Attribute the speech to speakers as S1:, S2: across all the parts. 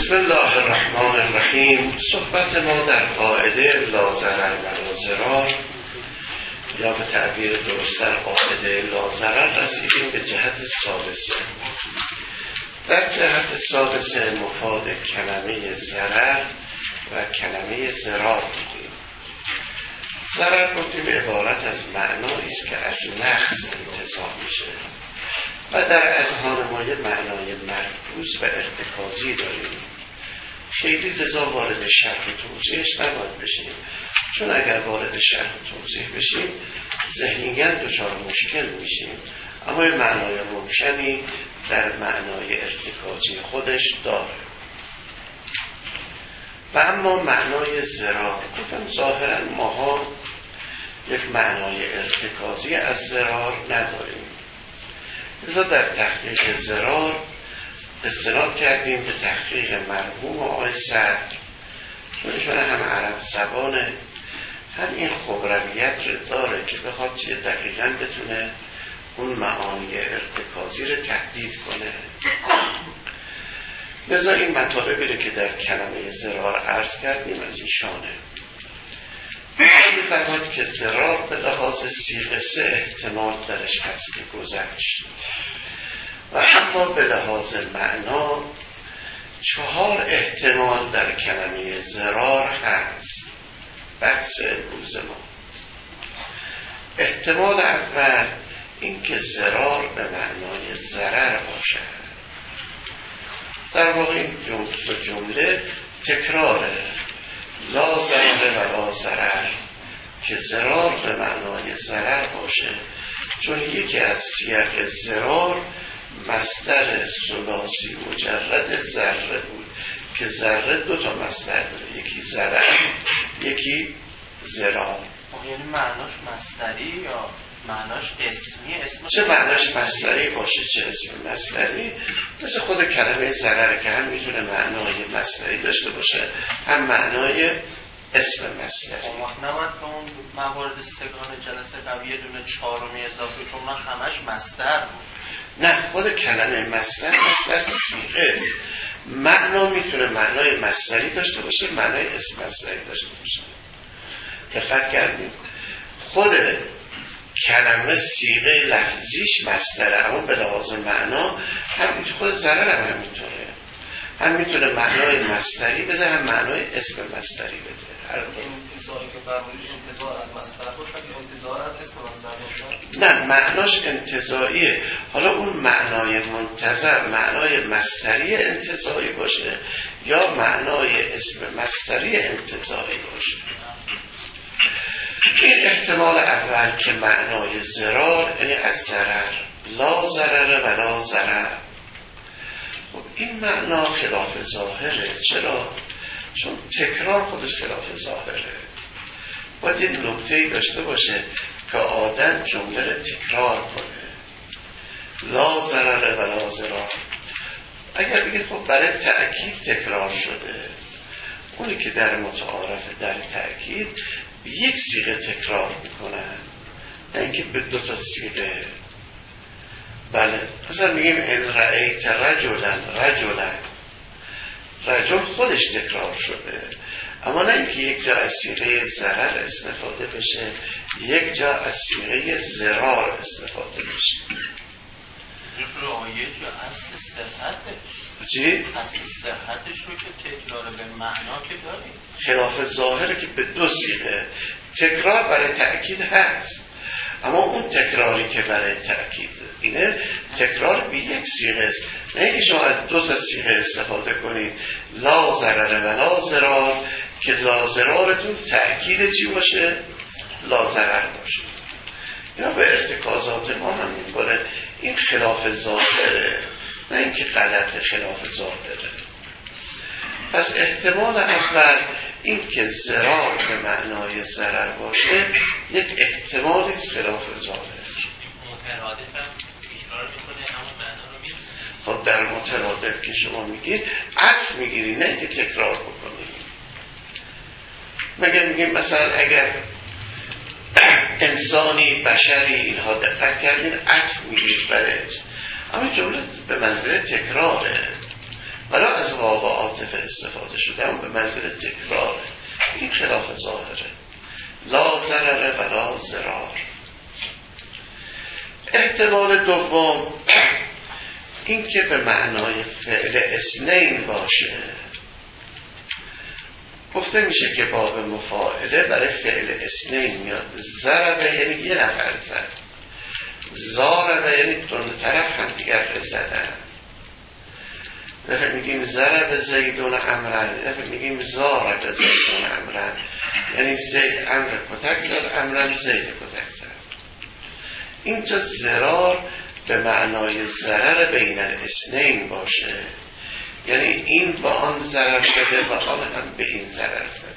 S1: بسم الله الرحمن الرحیم. صحبت ما در قاعده لا ضرر و لا ضرار، یا به تعبیر درست‌تر قاعده لا ضرر، رسیدیم به جهت ثالثه. در جهت ثالثه مفاد کلمه ضرر و کلمه ضرار دیدیم. ضرر گفتیم عبارت از معنایی است که از نقص انتزاع میشه و در اذهان ما یه معنای مرکوز و ارتکازی داریم. خیلی لذا وارد شرح و توضیحش نباید بشیم، چون اگر وارد شرح و توضیح بشیم ذهنیاً دچار مشکل میشیم، اما یه معنای روشنی در معنای ارتکازی خودش داره. و اما معنای ضرار، گفتم ظاهراً ماها یک معنای ارتکازی از ضرار نداریم، لذا در تحقیق ضرار استناد کردیم به تحقیق مرحوم آقای صدر، چون ایشون هم عرب زبانه، هم این خبرویت رو داره که بخواد چیه دقیقاً بتونه اون معانی ارتکازی رو تحدید کنه. لذا این مطالبی رو که در کلمه ضرار عرض کردیم از ایشانه. می‌فرماید که ضرار به لحاظ صیغه سه احتمال درش هست که گذشت، و اما به لحاظ معنا 4 احتمال در کلمه ضرار هست. بحث امروز ما احتمال اول این که ضرار به معنای ضرر باشد. در واقع این جمله تکراره، لا ضرر و لا ضرر، که ضرار به معنای ضرر باشه، چون یکی از سیاق ضرار مصدر ثلاثی مجرد ذره بود که ذره 2 مصدر داره، یکی ضرر یکی ضرار.
S2: یعنی معناش مصدری یا معناش اسمی؟
S1: چه معناش مصدری باشه چه اسم مصدری، مثل خود کلمه ضرر که هم میتونه معنای مصدری داشته باشه هم معنای اسم مصدری.
S2: وقت نباید به اون موارد سگان جلسه قبلی یه دونه 4 اضافه، چون من همش مصدر بود.
S1: نه، خود کلمه مصدر صیغه است. معنا میتونه معنای مصدری داشته باشه، معنای اسم مصدری داشته باشه. دقت کردیم خود کلمه صیغه لفظیش مصدره، اما به لحاظ معنا هم خود ضرر هم همینطوره، هم میتونه معنای مصدری بده هم معنای اسم مصدری بده.
S3: این انتزاعی که فرمودید انتزاع از مصدر باشد یا انتزاع از اسم مصدر باشد؟
S1: نه، معناش انتزاعیه. حالا اون معنای منتظر معنای مصدری انتزاعی باشه یا معنای اسم مصدری انتزاعی باشه. این احتمال اول که معنای ضرار یعنی از ضرر، لا ضرر و لا ضرر. خب این معنا خلاف ظاهره. چرا؟ چون تکرار خودش خلاف ظاهره. باید این نکته‌ای داشته باشه که آدم جمله رو تکرار کنه. لا ضرر و لا ضرر. اگر بگید خب برای تأکید تکرار شده، اونی که در متعارف در تأکید به یک صیغه تکرار میکنن، نه اینکه به 2 صیغه. بله، مثلا میگیم ان رأیت رجل خودش تکرار شده، اما نه اینکه یک جا از صیغه ضرر استفاده بشه، یک جا از صیغه ضرار استفاده بشه.
S2: رایج یا اصل صحتش؟
S1: چی؟
S2: اصل صحتش رو که تکرار به معنا که داریم.
S1: خلاف ظاهره که به 2 صیغه تکرار برای تأکید هست، اما اون تکراری که برای تأکید اینه تکرار به یک صیغه است، نه اینکه شما از 2 صیغه استفاده کنید، لا ضرر و لا ضرار، که لا ضرارتون تأکید چی باشه؟ لا ضرر باشه. اینا به ارتکازات ما هم می‌کنه. این خلاف ظاهره، نه اینکه غلط، خلاف ظاهره. پس احتمال اول این که ضرار به معنای ضرر باشه یک احتمالی است خلاف ظاهر.
S2: مترادف هم تکرار میکنه اما معنا رو میدونه.
S1: خب در مترادف که شما میگید عطف میگیری، نه اینکه تکرار بکنید. مگه میگیم مثلا اگر انسانی بشری اینها دقت کردین عطف میگیرید برش، اما جمله به منزله تکراره. ولی از واو و عاطفه استفاده شده هم به منزل تکراره. این خلاف ظاهره. لا ضرر ولا ضرار. احتمال دوم این که به معنای فعل اثنین باشه. گفته میشه که باب مفاعله برای فعل اثنین میاد. ضربه یعنی یه نفر زد، ضاربه یعنی دو طرف هم دیگر زدن. میگیم ضرب زیدون امرن، میگیم ضارب زیدون امرن، یعنی زید امر کتک زد، امرن زید کتک زد. اینجا ضرار به معنای ضرر بین الاثنین باشه، یعنی این با آن ضرر شده و آن هم به این ضرر زده.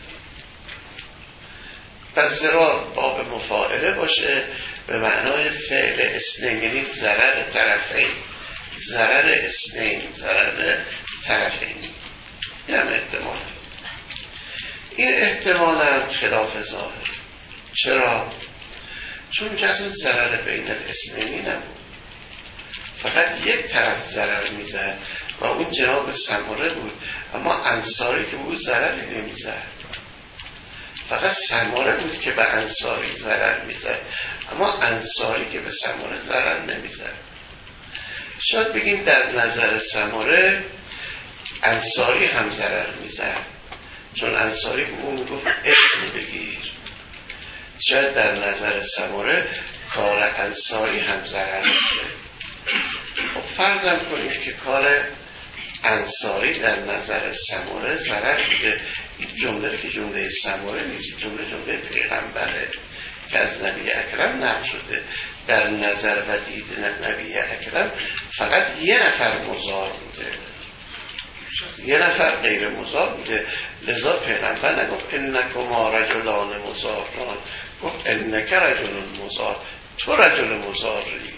S1: پس ضرار باب مفاعله باشه به معنای فعل اثنین، یعنی ضرر طرفین، ضرر اثنین، ضرر طرفین. این هم احتمال. این احتمال هم خلاف ظاهر. چرا؟ چون که اصلا ضرر بین الاثنینی نبود، فقط یک طرف ضرر میزد و اون جناب سمره بود، اما انصاری که بود ضرری نمیزد. فقط سمره بود که به انصاری ضرر میزد، اما انصاری که به سمره ضرر نمیزد. شاید بگیم در نظر سمره انصاری هم ضرر میزد، چون انصاری به اون گفت اسم بگیر. شاید در نظر سمره کار انصاری هم ضرر میزد. خب فرضم کنیم که کار انصاری در نظر سمره ضرر بوده. این جمله که جمله سمره نیست، جمله پیغمبره که از نبی اکرم نقل شده. در نظر و دید نبی اکرم فقط یه نفر مضار بوده، یه نفر غیر مضار بوده. لذا پیغمبر نگفت انکما رجلان مضاران، گفت انک رجل مضار، تو رجل مضاری.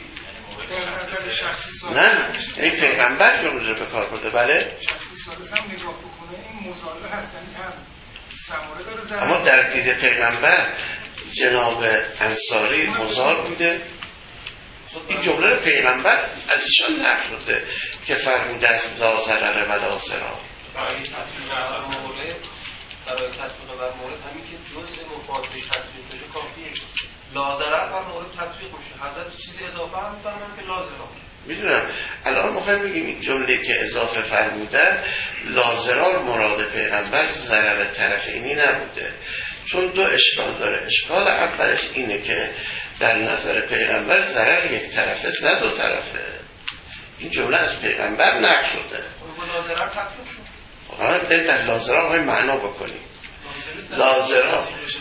S1: نه، این پیغمبر جمله رو به کار برده. بله
S4: شخصی سالس هم نگاه بکنه این مضاره هست، یعنی هم سماره داره ضرر.
S1: اما در دید پیغمبر جناب انصاری مضار بوده. این جمله رو پیغمبر از ایشان نقل شده که فرموده است لا ضرر ولا ضرار.
S3: برای تطبیق بر مورد همین که جزء مفادش تطبیق بشه کافیه. لا ضرر بر مورد تطبیق میشه. حضرت چیزی اضافه هم فرمودن که لا ضرر.
S1: میدونم الان میخوایم بگیم این جمله که اضافه فرمودن لا ضرر مراد پیغمبر ضرر طرفینی نبوده، چون دو اشکال داره. اشکال اولش اینه که در نظر پیغمبر ضرر یک طرفه است نه دو طرفه. این جمله از پیغمبر نقل شده.
S3: لا ضرر تطبیق شد.
S1: حالا در لا ضرر های معنا بکنیم. لا ضرر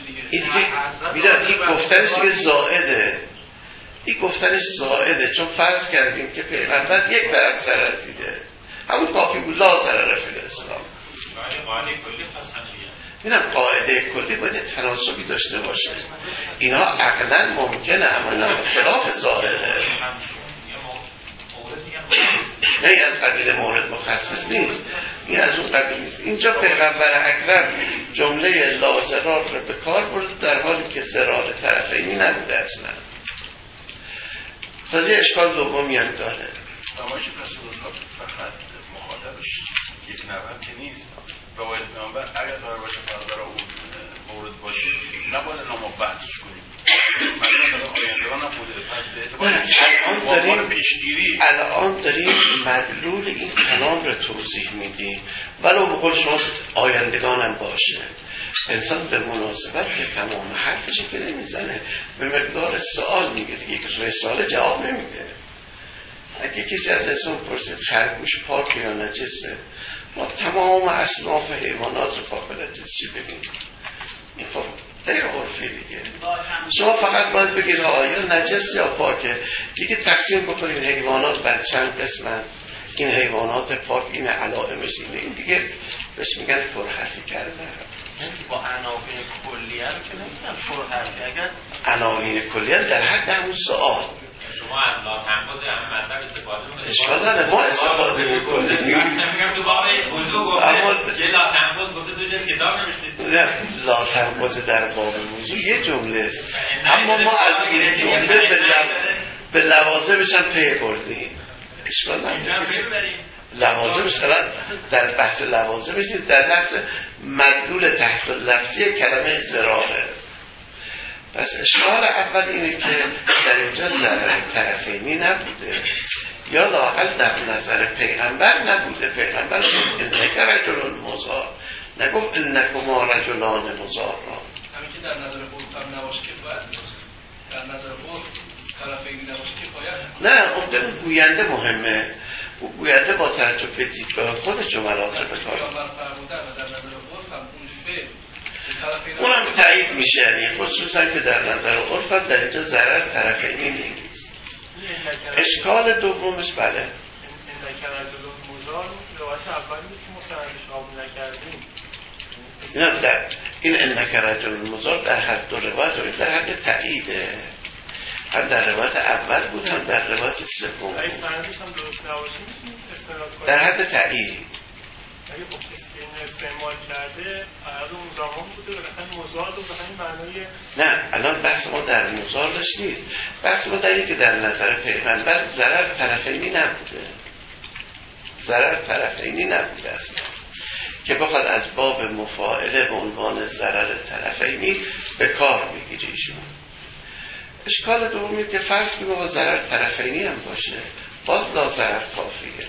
S1: این گفتنش که زائده، این گفتنش زائده، چون فرض کردیم که پیغمبر یک طرف ضرر دیده، همون کافی بود. لا ضرر فی الاسلام. میدونم قاعده کلی باید تناسبی داشته باشه. اینا عقلا ممکنه اما اینا خلاف ظاهره. نه از قبیل مورد مخصص نیست، این از اون قبیل نیست. اینجا پیغمبر اکرم جمله لا ضرر رو به کار برد در حالی که ضرر طرفینی نبوده اصلا. تازه اشکال دومی هم داره.
S5: نمایش رسول الله فقط مخاطبش یک نفر که نیست. روایت پیامبر اگر قرار باشه فردا رو مورد باشه نباید نامو بحثش کنیم. مثلا آیندگان هم بوده.
S1: الان داریم مدلول این کلام رو توضیح میدیم، ولو به قول شما آیندگان هم باشه. انسان به مناسبت که تمام حرفش که نمیزنه، به مقدار سوال میگه دیگه، که رساله جواب نمیده. اگه کسی از انسان پرسید خرگوش پاک یا نجسه، ما تمام اصناف حیوانات رو پاک و نجس چی بگیم؟ این خب غیر عرفی دیگه. شما فقط باید بگید آیا نجس یا پاکه، دیگه تقسیم بکنید حیوانات بر چند قسمن. این حیوانات پاک، این علائمش اینه، این دیگه بهش میگن پرحرفی کردن.
S2: یعنی که با عناوین کلیه رو که نمیگن پرحرفی، اگر
S1: عناوین کلیه در حد همون سوال
S6: شما از لا تنفذ هم مطلب استفاده میکنید.
S1: اشکال نداره، ما استفاده میکنیم.
S6: میگم تو باب وضو گفته که لا تنفذ گفته دو جلد کتاب نمیشتید.
S1: نه، لا تنفذ در باب وضو یه جمله است، اما ما از این جمله به لوازمش هم پی بردیم. اشکال نداره. لوازمش الان در بحث لوازمش در بحث مدلول تحت لفظی کلمه ضراره. پس اشکال اول اینه که در اینجا ضرر طرفینی نبوده، یا لااقل در نظر پیغمبر نبوده. پیغمبر گفت انک رجل مضار، نگفت انکما رجلان مضاران.
S3: همین که در نظر عرف هم نباشه کفایت، در نظر عرف طرفینی نباشه کفایت.
S1: نه اون گوینده مهمه، گوینده با توجه به دیدگاه خود جملات رو بکار
S3: پیامبر فرمودن و در نظر عرف هم اون فعل
S1: اونم تایید میشه، یعنی خصوصا که در نظر عرف در اینجا ضرر طرفینی نیست. اشکال دومش بله
S7: انک رجل مضار روایت اولی بود که مصنفش قبول نکردیم.
S1: نه در این انک رجل مضار در هر دو روایت در حد تاییده، هم در روایت اول بود هم در روایت سوم
S7: اگه سندش هم درست نباشه میتونید استناد کنید
S1: در حد تایید.
S7: اگه خب کسی که این استعمال کرده عرض اون زمان بوده بالاخره مضار رو به همین معنای
S1: نه الان بحث ما در مضارش نیست، بحث ما در اینه که در نظر پیغمبر ضرر طرفینی نبوده، ضرر طرفینی نبوده اصلا که بخواد از باب مفاعله به عنوان ضرر طرفینی به کار بگیره ایشون. اشکال دومی که فرض کنیم با ضرر طرفینی هم باشه، باز لا ضرر کافیه.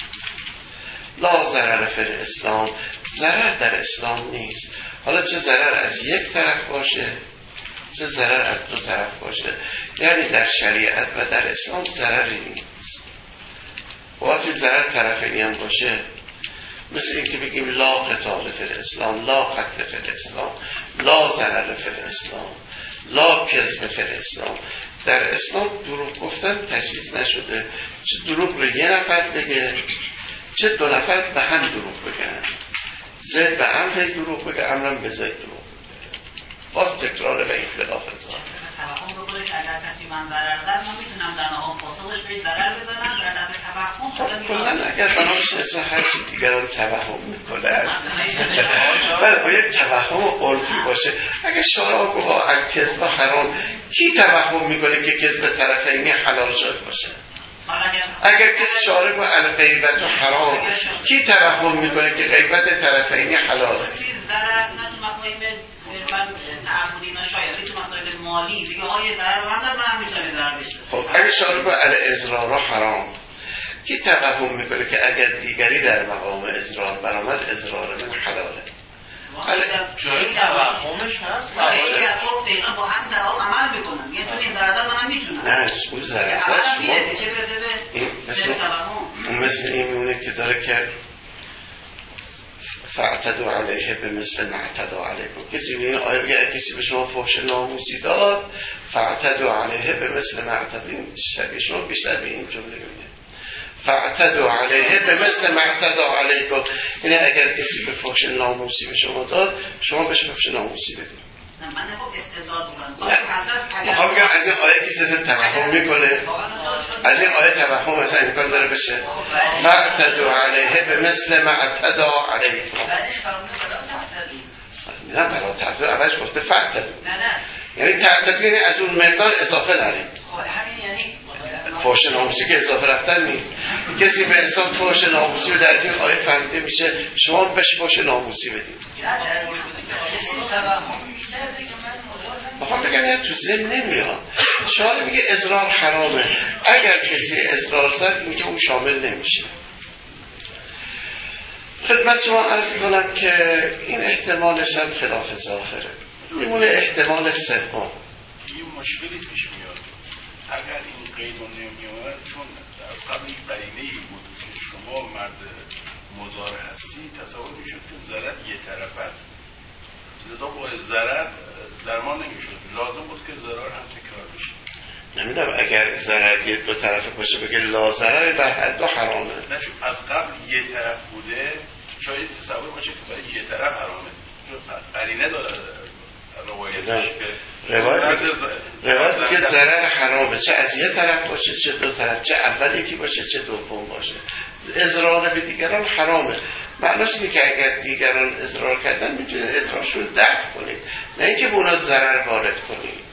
S1: لا ضرر فی الاسلام، ضرر در اسلام نیست. حالا چه ضرر از یک طرف باشه چه ضرر از دو طرف باشه، یعنی در شریعت و در اسلام ضرری نیست. وقتی ضرر طرفینی هم باشه، مثل این که بگیم لا قتال فی الاسلام، لا قتل فی الاسلام، لا ضرر فی الاسلام، لا کذب فی الاسلام. در اسلام دروغ گفتن تجویز نشده، چه دروغ رو یه نفر بگه چه دو نفر به هم دروغ بگن. زید به عمر دروغ بگه، عمرم به زید دروغ بگه، باز تکرار و این خلاف ظاهر.
S8: توهم بکنه که اگر کسی من ضرر زد من میتونم در مقام پاسخش به ضرر بزنم در دفعه توهم
S1: خب کلن اگر بنامش اصلا هر چی دیگران توهم میکنه بله باید توهم عرفی باشه. اگر شارع گفت کذب حرام، کی توهم میکنه که کذب طرفینی حلال شد باشه؟ اگر کسی شارع گفت غیبت حرام، کی توهم میکنه که غیبت طرفینی حلاله؟
S8: ضرر نه تو مفاهیم تعبدی نشاید، ولی تو مسائل مالی بگه آیه ضرر من در من میتونم ضرر بشه.
S1: خب اگر شارع گفت الاضرار حرام، کی توهم میکنه که اگر دیگری در مقام اضرار برآمد اضرار من حلاله؟
S2: جایی توهمش هست.
S8: یکی از خب دقیقا با هم در آن عمل میکنم، یه چون این ضرر منم میتونم.
S1: نه اون ضرر شما مثل این میمونه که داره که فاعتدوا علیه به مثل ما اعتدوا علیکم. کسی میگه آیا اگر کسی به شما فحش ناموسی داد فاعتدوا علیه به مثل ما اعتدوا، شبیه شما بیشتر به این جمله میگه فاعتدوا علیه به مثل ما اعتدوا علیکم. یعنی اگر کسی به فحش ناموسی به شما داد شما بهش فحش ناموسی بدید.
S8: من نخواه استدلال بکنم.
S1: میخوام بگم از این آیه کسی از توهم میکنه، از این آیه توهم مثلا امکان داره بشه فاعتدوا علیه به مثل ما اعتدا علیکم. نه برای تعتدوا اولش گفته فاعتدوا، یعنی تعتدوا یعنی از اون مقدار اضافه نریم.
S8: همین یعنی
S1: فحش ناموسی که اضافه رفتن نیست. کسی به انسان فحش ناموسی بده از این آیه فهمیده میشه شما بهش فحش ناموسی بدید. بخوام بگم یه تو ذهن نمیاد. شارع میگه اضرار حرامه، اگر کسی اضرار زد اینکه اون شامل نمیشه. خدمت شما عرض کنم که این احتمالش هم خلاف ظاهره، میمونه احتمال سوم.
S5: یه مشکلی پیش میاد اگر این قید رو نمیاد، چون از قبل یک قرینه‌ای بود که شما مرد مضار هستی، تصور میشد که ضرر یه طرف است، لذا با ضرر درمان نمیشد، لازم بود که ضرر هم تکرار بشه.
S1: نمیدونم اگر ضرر یه دو طرف باشه بگه لا ضرر بر هر دو حرامه.
S5: نه چون از قبل یه طرف بوده شاید تصور باشه که برای یه طرف حرامه، چون قرینه داره روایتش که روایت میگه ضرر حرامه، چه از یه طرف باشه چه دو طرف، چه اول یکی باشه چه دوم باشه. اضرار به دیگران حرامه، معناش اینه که اگر دیگران اضرار کردن میتونید اضرارشون دفع کنید، نه اینکه به اونا ضرر وارد کنید.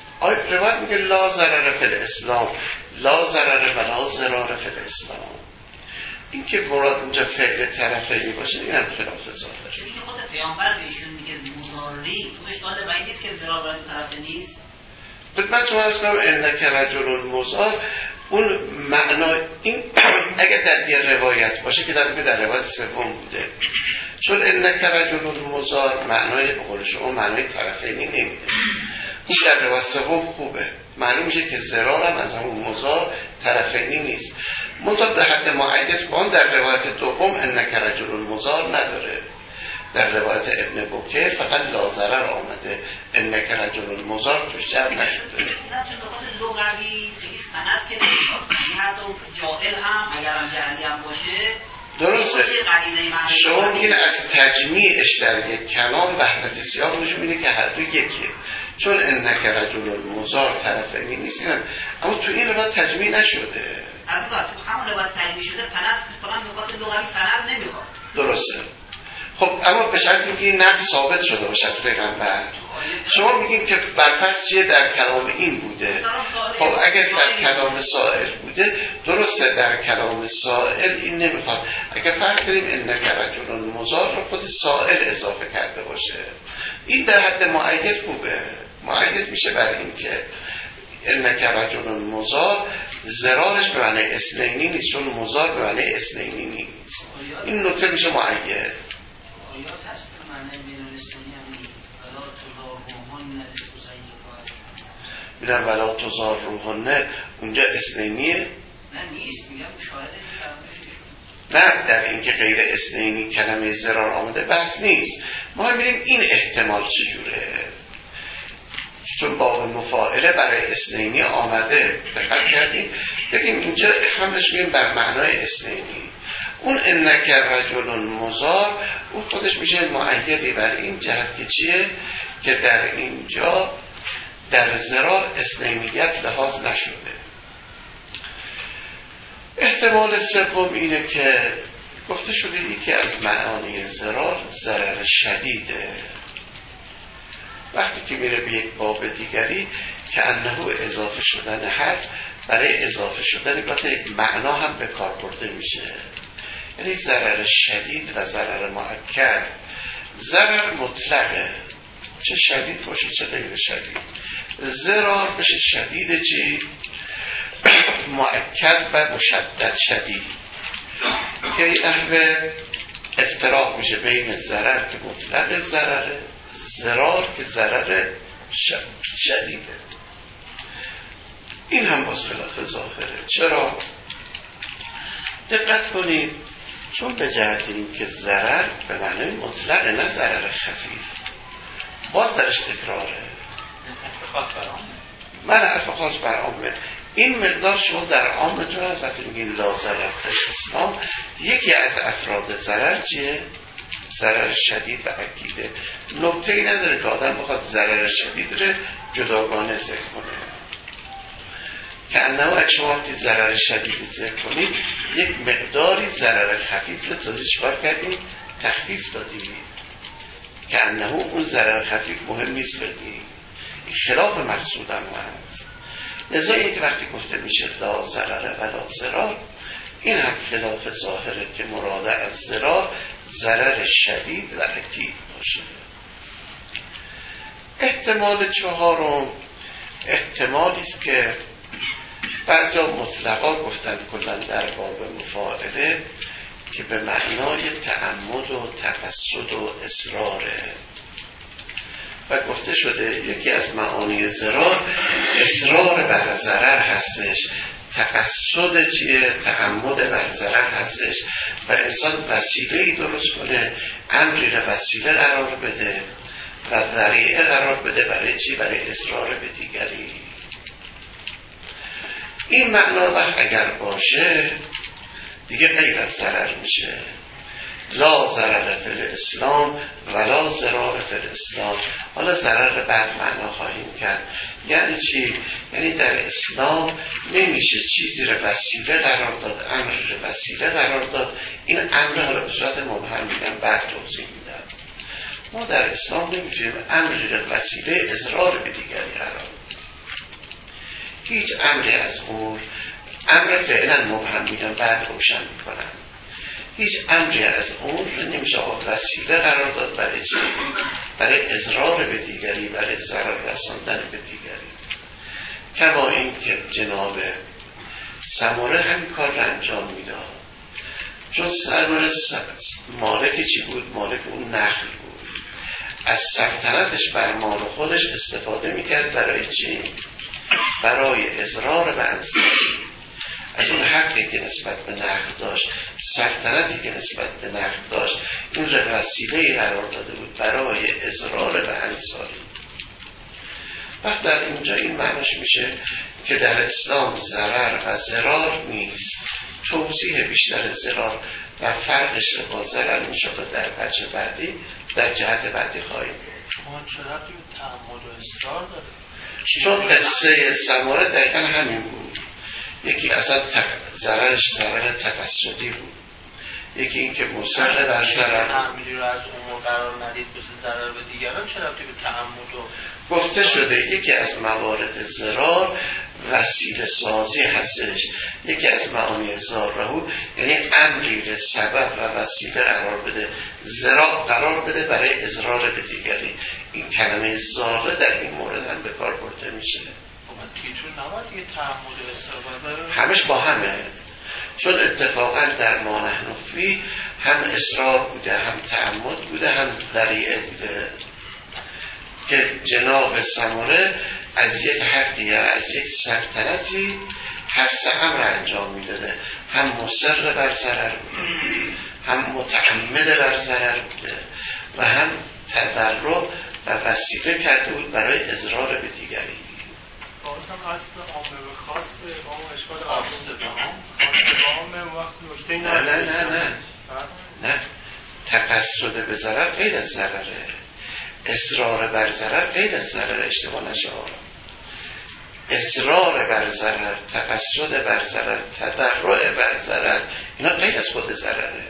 S5: روایت میگه لا ضرر فی الاسلام، لا ضرر ولا ضرار فی الاسلام.
S1: این که مراد اونجا فعل طرفینی باشه این هم خلاف ظاهره.
S8: چیزی که خود پیامبر بهشون میگه مضاری خودش داده باید نیست که ضرار برای طرف نیست.
S1: خدمت شما عرض کنم انک رجل مضار اون معنا این اگر در یه روایت باشه که در روایت سوم بوده، چون انک رجل مضار معنای به قول شما معنای طرفینی نمیده. این در روایت سوم خوبه، معلوم میشه که ضرارم از همون مضار طرفینی نیست. منتها به حد معید کن در روایت دوم انک رجل مضار نداره. در روایت ابن بکر فقط لا ضرر آمده، انک رجل مضار توش جمع نشده.
S8: اینا چون نکات لغوی خیلی سند که نمیخواد، یعنی حتی جاهل هم اگر هم جهلی هم باشه
S1: درسته. شما میگین از تجمیعش در یک کلام وحدت سیاق نشون میده که هر دو یکیه، چون انک رجل مضار طرفینی نیست، اما تو این روایت تجمیع نشده.
S8: همون روایت تجمیع شده سند فقط نکات لغوی سند نمیخواد.
S1: درسته. خب اما به شرطی که این نقل ثابت شده باشه از پیغمبر. شما میگین که برفرض چیه در کلام این بوده. خب اگر در کلام سائل بوده درسته، در کلام سائل این نمیخواد. اگر فرض کنیم انک رجل مضار رو خود سائل اضافه کرده باشه، این در حد معید خوبه، معید میشه برای این که انک رجل مضار ضرارش به معنی اثنینی نیست، چون مضار به معنی اثنینی نیست. این نکته میشه معید. میرم ولا تزار روحانه اونجا اثنینیه؟
S8: نه نیست، میگم مشاهده
S1: نه در اینکه غیر اثنینی کلمه ضرار آمده بحث نیست. ما میریم این احتمال چجوره، چون باب مفاعله برای اثنینی آمده دقت کردیم، بگیم اینجا همش میگیم بر معنای اثنینی. اون انک رجل مضار اون خودش میشه معیدی بر این جهت که چیه که در اینجا در ضرار اثنینیت لحاظ نشده. احتمال سوم اینه که گفته شده یکی از معانی ضرار ضرر شدیده. وقتی که میره به یک باب دیگری که انه اضافه شدن حرف برای اضافه شدن گاهی یک معنا هم به کار برده میشه، یعنی ضرر شدید و ضرر مؤکد. ضرر مطلقه، چه شدید باشه چه غیر شدید. ضرار بشه شدید چی؟ مؤکد و مشدد شدید، که این نحوه افتراق میشه بین ضرر که مطلق ضرره، ضرار که ضرر شدیده. این هم باز خلاف ظاهره. چرا؟ دقت کنید، چون به جهت این که ضرر به معنی مطلق نه ضرر خفیف، باز درش تکراره. من عرف خاص بر عامه. این مقدار شما در عامتون از وقتی میگین لا ضرر فی الاسلام، یکی از افراد ضرر چیه؟ ضرر شدید و اکیده. نکته ای نداره که آدم بخواد ضرر شدید رو جداگانه ذکر کنه، که انه اگه شما وقتی ضرر شدید ذکر کنید یک مقداری ضرر خفیف رو تازه چکار کردیم؟ تخفیف دادیم، که انه اون ضرر خفیف مهم نیست بدیم. این خلاف مقصود هم هست. لذا این که وقتی گفته میشه لا ضرر و لا ضرار، این هم خلاف ظاهره که مراده از ضرار ضرر شدید و اکید باشه. احتمال چهارم احتمالی است که بعضی مطلقا گفتن کلا در باب مفاعله که به معنای تعمد و تقصد و اصراره، و گفته شده یکی از معانی ضرار اصرار بر ضرر هستش، تقصد چیه؟ تعمد بر ضرر هستش، و انسان وسیله‌ای درست کنه، امری رو وسیله قرار بده و ذریعه قرار بده برای چی؟ برای اصرار به دیگری. این معنا وقت اگر باشه دیگه غیر از ضرر میشه. لا ضرر فی الاسلام ولا ضرار فی الاسلام. حالا ضرر بعد معنا خواهیم کرد. یعنی چی؟ یعنی در اسلام نمیشه چیزی رو وسیله قرار داد، امری رو وسیله قرار داد. این امر حالا به صورت مبهم میگم بعد توضیح میدم. ما در اسلام نمیتونیم امری رو وسیله اضرار به دیگری قرار داد. هیچ امری از امور، امر فعلا مبهم میگم بعد روشن میکنم. هیچ امری از اون رو نمیشه وسیله قرار داد برای چی؟ برای اضرار به دیگری، برای ضرر رساندن به دیگری. کما این که جناب سمره همین کار رو انجام میداد. چون سمره مالک چی بود؟ مالک اون نخل بود. از سلطنتش بر مال خودش استفاده میکرد برای چی؟ برای اضرار به انصاری. از اون حقی که نسبت به نخل داشت، سلطنتی که نسبت به نخل داشت، این رو وسیله‌ای قرار داده بود برای اضرار به انصاری. وقت در اینجا این معناش میشه که در اسلام ضرر و ضرار نیست. توضیح بیشتر ضرار و فرقش رو با ضرر میشه در بچه بعدی، در جهت بعدی خواهیم بود.
S2: شما چرا توی تعمد و اصرار داره؟
S1: چون قصه سماره دقیقا همین بود. یکی اصلا ضررش ضرر تقصدی بود، یکی این که مصر بر ضرر
S2: تعمیلی رو از امور قرار ندید بسه ضرر به دیگران. چرا توی تعمد و
S1: گفته شده یکی از موارد ضرار وسیله سازی هستش. یکی از معانی ضرر یعنی امری رو سبب و وسیله قرار بده، ضرر قرار بده برای اضرار به دیگری. این کلمه ضرر در این مورد هم به کار برده میشه.
S2: تیتر نباید یه تعمد استفاده
S1: همش با همه، چون اتفاقا در ما نحن فی هم اصرار بوده، هم تعمد بوده، هم ذریعه بوده که جناب سمره از یک حقی یا از یک سلطنتی هر سه امر انجام میداده. هم مصر بر ضرر بوده، هم متعمد بر ضرر بوده و هم تضرع و وسیله کرده بود برای اضرار به دیگری.
S7: باز هم اصل عامه و خاص با اون اشکال عامه وقت نکته
S1: نه تقصد به ضرر غیر از ضرره، اصرار بر ضرر غیر از ضرر. اشتباه نشه. اصرار بر ضرر، تقصد بر ضرر، تضرع بر ضرر، اینا غیر از خود ضرره.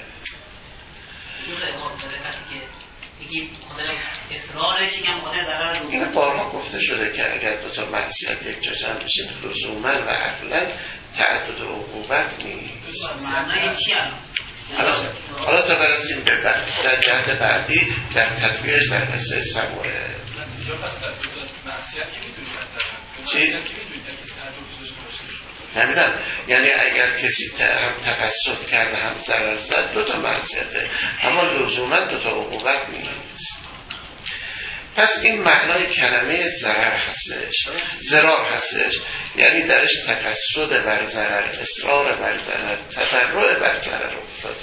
S1: این بارها گفته شده که اگر دو تا معصیت یک جا جمع بشه لزوما و عقلا تعدد عقوبت نیست.
S8: معنای چی
S1: حالا تا برسیم به در جهت بعدی در تطبیقش در قصه سمره.
S3: اینجا پس معصیت که
S1: چی؟ نمیدن، یعنی اگر کسی هم تقصد کرده هم ضرر زد دو تا معصیته، اما لزوما دو تا عقوبت نیست. پس این معنای کلمه ضرر هستش، ضرار هستش، یعنی درش تقصد بر ضرر، اصرار بر ضرر، تضرع بر ضرر افتاده.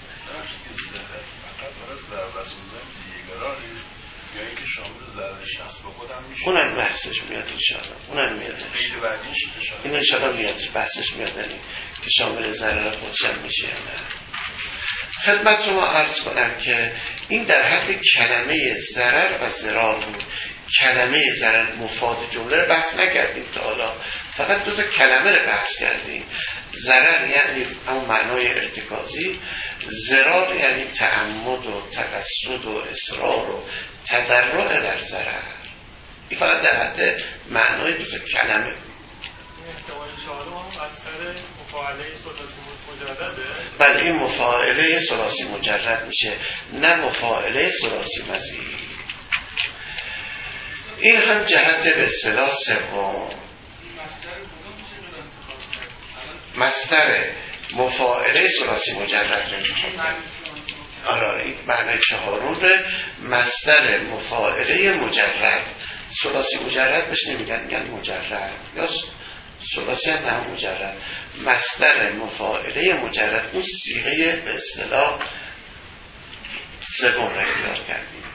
S5: یا اینکه شامل ضرر شخص به خودم میشه.
S1: اونم بحثش میاد انشاءالله. اونم میاد. این انشاءالله میاد بحثش میاد که شامل ضرر خودشم میشه. خدمت شما عرض کنم که این در حد کلمه ضرر و ضرار بود. کلمه ضرر مفاد جمله رو بحث نکردیم تا حالا، فقط دو تا کلمه رو بحث کردیم. ضرر یعنی اون معنای ارتکازی، ضرار یعنی تعمد و تقصد و اصرار و تضرع بر ضرر. این فقط در حد معنای دو تا کلمه.
S7: احتمال چهارم هم از سر مفاعله ثلاثی مجرده.
S1: بله این مفاعله ثلاثی مجرد میشه، نه مفاعله ثلاثی مزید. این هم جهت به اصطلاح سوم. مصدر مفاعله ثلاثی مجرد رو انتخاب کنید. آره این معنی چهارم رو مصدر مفاعله مجرد. ثلاثی مجرد بهش نمیگن، میگن مجرد یا ثلاثی هم نه مجرد. مصدر مفاعله مجرد اون صیغه به اصطلاح سوم رو اختیار کردیم.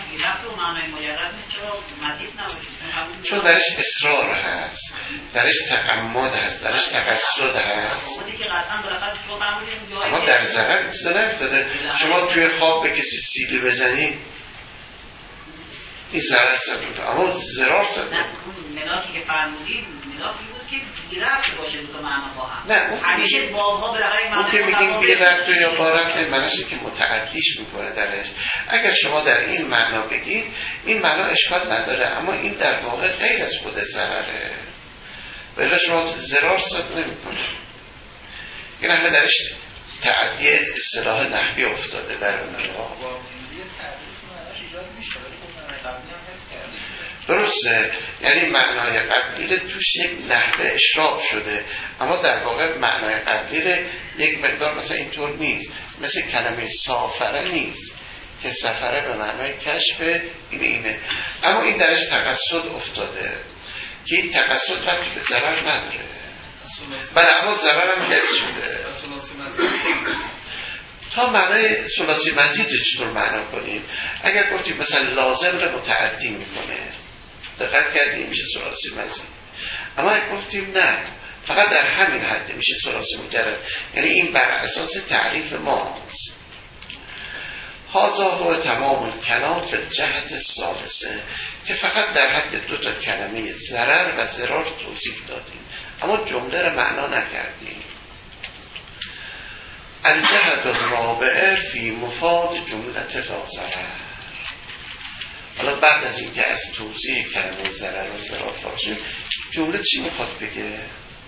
S1: چون درش اصرار هست، درش تعمد هست، درش تقصد هست، اما در ضرر مثل نفتاده. شما توی خواب به کسی سیلی بزنی این ضرر سبب، اما ضرار سبب.
S8: ملاکی که فرمودیم ملاکی بود که بی‌ربط باشه دو تا معنا با هم.
S1: نه
S8: همیشه بابها بالاخره این
S1: معنی که میگیم بی‌ربط یا با ربط معناشه که متعدیش میکنه درش. اگر شما در این معنا بگید این معنا اشکال نداره، اما این در واقع غیر از خود ضرره، ولی شما ضرار سبب نمیکنه. این همه درش تعدی اصطلاح نحوی افتاده در اونجا. درسته، یعنی معنای قبلی توش یک نحوه اشراق شده، اما در واقع معنای قبلی یک مقدار مثلا اینطور نیست، مثل کلمه سافره نیست که سفره به معنای کشف اینه، اما این درش تقصد افتاده که این تقصد رفت به ضرر نداره، بله اما ضرر هم حفظ شده. تا معنای ثلاثی مزید چطور معنا کنیم؟ اگر گفتیم مثلا لازم رو متعدی میکنه، دقت کردیم میشه ثلاثی مزید، اما اگر گفتیم نه فقط در همین حد میشه ثلاثی مجرد، یعنی این بر اساس تعریف ماست. هذا هو تمام الکلام فی الجهت الثالثه، که فقط در حد 2 تا کلمه ضرر و ضرار توضیح دادیم، اما جمله رو معنا نکردیم. الجهت الرابعه فی مفاد جملت لا ضرر. حالا بعد از اینکه از توضیح کلمه ضرر و ضرار فارغ جمله چی میخواد بگه؟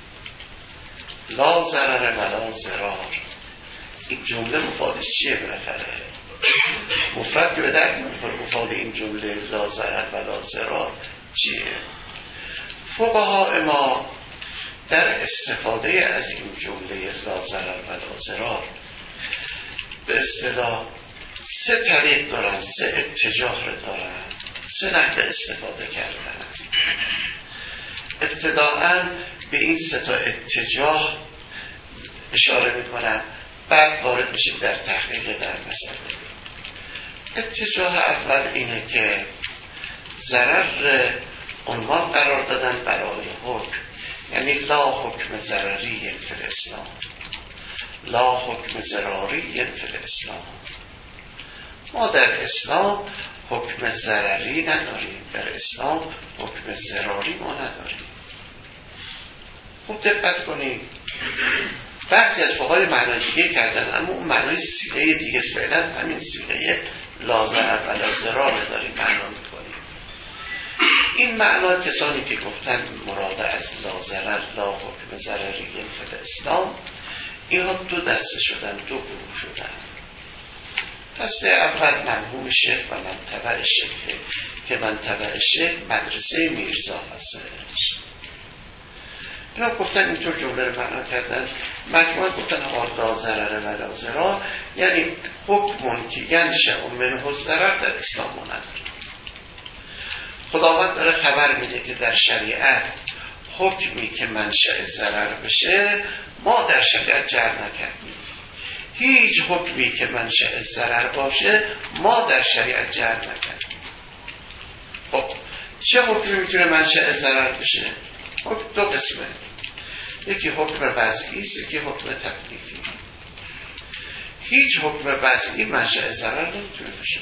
S1: لا ضرر و لا ضرار. این جمله مفادش چیه بالاخره؟ مفرد که به درد نمیخوره مفاد این جمله لا ضرر و لا ضرار چیه؟ فقها ما در استفاده از این جمله لا ضرر و لا ضرار به اصطلاح 3 طریق دارن، 3 اتجاه رو دارن، 3 نحوه استفاده کردن. ابتداءً به این 3 تا اتجاه اشاره میکنم، بعد وارد میشیم در تحقیق در مسئله. اتجاه اول اینه که ضرر عنوان قرار دادن برای حکم، یعنی لا حکم ضرری فی الاسلام، لا حکم ضراری فی الاسلام. ما در اسلام حکم ضرری نداریم، در اسلام حکم ضراری ما نداریم. خوب دقت کنید، بعضی از فقهای معنای دیگه کردن، اما اون معنای سیغه دیگه است. فعلا همین سیغه لا ضرر و لا ضرار داریم معنا میکنیم. این معنا کسانی که گفتن مراد از لا ضرر لا حکم ضرری فی الاسلام، اینها 2 دسته شدن، 2 گروه شدن. دسته اول مرحوم شیخ و منتبع شیخ، که منتبع شیخ مدرسه میرزا هستش. اینا گفتن اینطور جمله رو معنا کردن، مجموعاً گفتن لا ضرر و لا ضرار، یعنی حکمون که ینشأ منه الضرر در اسلام ما نداریم. خداوند داره خبر میده که در شریعت حکمی که منشأ ضرر بشه ما در شریعت جعل نکردیم. هیچ حکمی که منشأ ضرر باشه ما در شریعت جعل نکردیم. خب چه حکمی میتونه منشأ ضرر بشه؟ حکم 2 قسمه، یکی حکم وضعی است، یکی حکم تکلیفی. هیچ حکم وضعی منشأ ضرر نمیتونه بشه.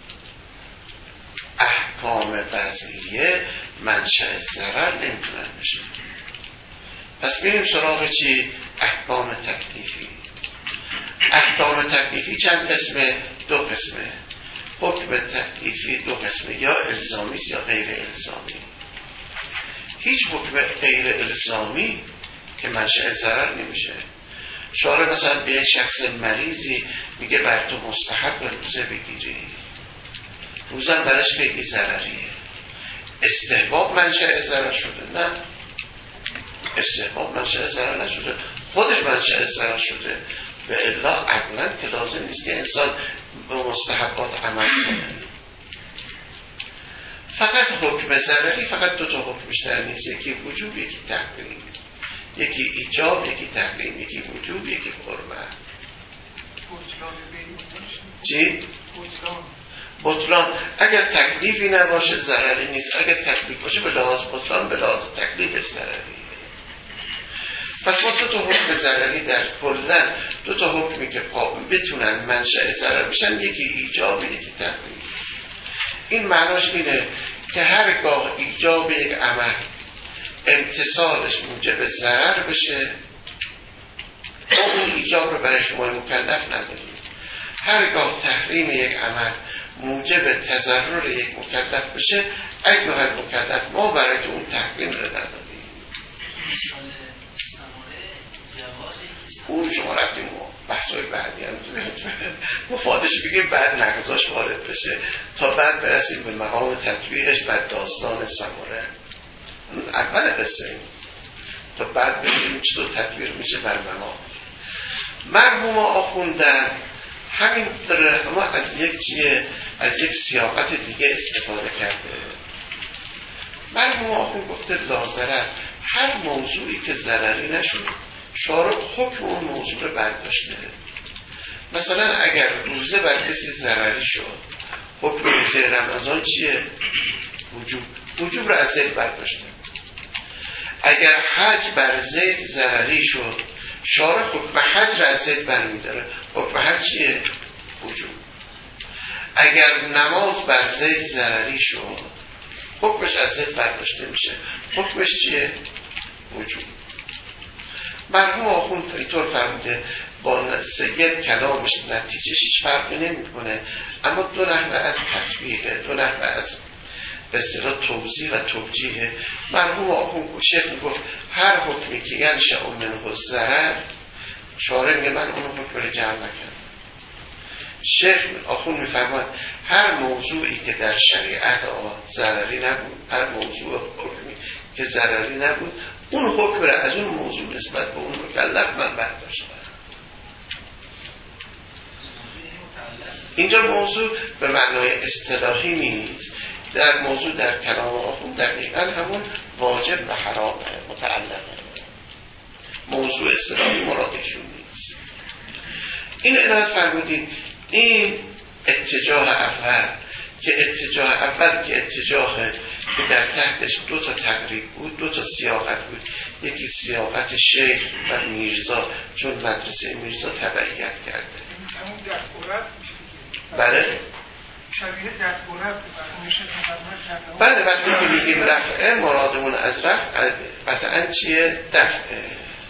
S1: احکام وضعیه منشأ ضرر نمیتونه بشه. پس میریم سراغ چی؟ احکام تکلیفی. احکام تکلیفی چند قسمه؟ 2 قسمه. حکم تکلیفی 2 قسمه، یا الزامی یا غیر الزامی. هیچ حکم غیر الزامی که منشأ ضرر نمیشه. شارع مثلا به شخص مریضی میگه بر تو مستحب روزه بگیری، روزم برش خیلی ضرریه. استحباب منشأ ضرر شده؟ نه، استحباب منشأ ضرر نشده، خودش منشأ ضرر شده. به الا عقلا که لازم نیست که انسان به مستحبات عمل کنه. فقط حکم ضرری فقط 2 تا حکم بیشتر نیست، یکی وجوب یکی تحریم، یکی ایجاب یکی تحریم، یکی وجوب یکی حرمت. چی؟ بطلان. اگر تکلیفی نباشه ضرری نیست، اگر تکلیف باشه به لحاظ بطلان به لحاظ تکلیف ضرری. پس ما 2 تا حکم ضرری در کلن، 2 تا حکمی که بتونن منشأ ضرر بشن، یکی ایجاب یکی تحریم. این معناش اینه که هرگاه ایجاب یک عمل امتصالش موجب ضرر بشه، ما اون ایجاب رو برای شما مکلف نداریم. هرگاه تحریم یک عمل موجب تضرر یک مکلف بشه، ایها المکلف ما برای اون تحریم رو نداریم. اون شما رفتیم بحثای بعدی هم مفادش بگیم بعد نقضاش وارد بشه تا بعد برسیم به مقام تطبیقش بعد داستان سمره اول قصه این تا بعد ببینیم چطور تطبیق میشه بر مقام. مرحوم آخوندن همین داره اما از یک سیاقت دیگه استفاده کرده. مرحوم آخوند گفته لاضرر، هر موضوعی که ضرری نشد شارع حکم اون موضوع رو برداشته. مثلا اگر روزه بر کسی ضرری شد حکم روزه رمضان چیه؟ وجوب رو از زید برداشته. اگر حج بر زید ضرری شد شارع حکم حج رو از زید برمی‌داره. حکم حج چیه؟ وجوب. اگر نماز بر زید ضرری شد حکمش از زید برداشته میشه. حکمش چیه؟ وجوب. مرحوم آخوند اینطور فرموده با سید کلامش نتیجهش هیچ فرقی نمی‌کنه، اما دو نحوه از تطبیقه، دو نحوه از به اصطلاح توضیح و توجیه. مرحوم آخوند شیخ میگفت هر حکمی که ینشأ منه الضرر، شارع میگه من اون حکم رو جمع نکردم. شیخ آخوند میفرماید هر موضوعی که در شریعت ضرری نبود، هر موضوع حکمی که ضرری نبود، اون حکم رو از اون موضوع نسبت به اون مکلف من برداشتم. اینجا موضوع به معنای اصطلاحی نیست. در موضوع در کلام آخوند دقیقاً همون واجب و حرام متعلقه. موضوع اصطلاحی مرادشون نیست. این عنایت فرمودید این اتجاه اول که اتجاه که در تحتش دو تا تقریب بود، دو تا سیاقت بود. یکی سیاقت شیخ و میرزا، چون مدرسه میرزا تبعیت کرده.
S4: همون دستورت میشه.
S1: بله؟
S4: شبیه دستورت میشه.
S1: بله، وقتی که میگیم رفعه مرادمون از رفع قطعاً چیه؟ دفعه.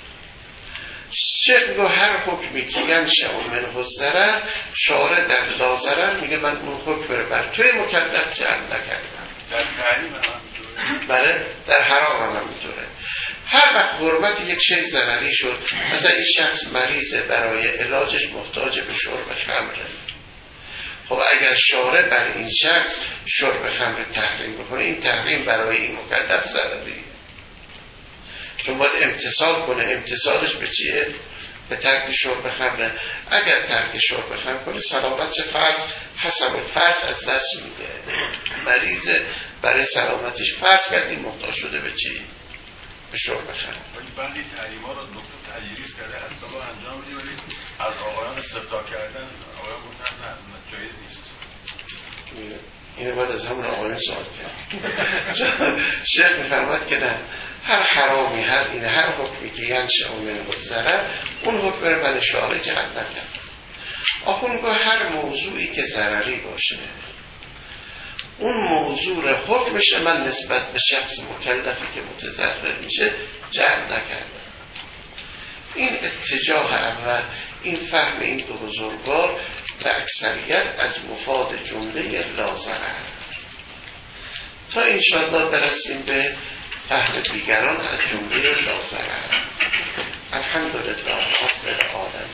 S1: شیخ میگه هر حکمی که ینشأ منه الضرر، شارع در لاضرر میگه من اون حکم رو بر توی مکلف جمع نکردم.
S5: در تحریم هم
S1: بله، در حرام هم همینطوره. هر وقت حرمت یک شی ضرری شد، مثلا این شخص مریضه برای علاجش محتاج به شرب خمره، خب اگر شارع بر این شخص شرب خمر تحریم بکنه، این تحریم برای این مکلف ضرریه، چون باید امتثال کنه. امتثالش به چیه؟ به ترک شرب خمره. اگر ترک شرب خمر کنه سلامتش فرض حسب الفرض از دست میده. مریض برای سلامتش فرض کردیم محتاج شده به چی؟ به شرب خمر.
S5: ولی بعضی تحریم‌ها رو دکتر تجویز کرده حتی با انجام بدیم، ولی از آقایان استفاده کردن آقایان گفتن نه جایز نیست.
S1: اینه باید از همون آقایان سوال کرد. شیخ می‌فرماید که نه، هر حرامی، هر حکمی که ینشأ منه الضرر، اون حکم رو من شارع جمع نکردم. آخوند گفت هر موضوعی که ضرری باشه، اون موضوع حکمش من نسبت به شخص مکلفی که متضرر میشه جمع نکردم. این اتجاه اول، این فهم این دو بزرگوار به اکثریت از مفاد جمله لاضرر. تا انشاءالله برسیم به فهم دیگران از جمله لاضرر. الحمدلله رب العالمین.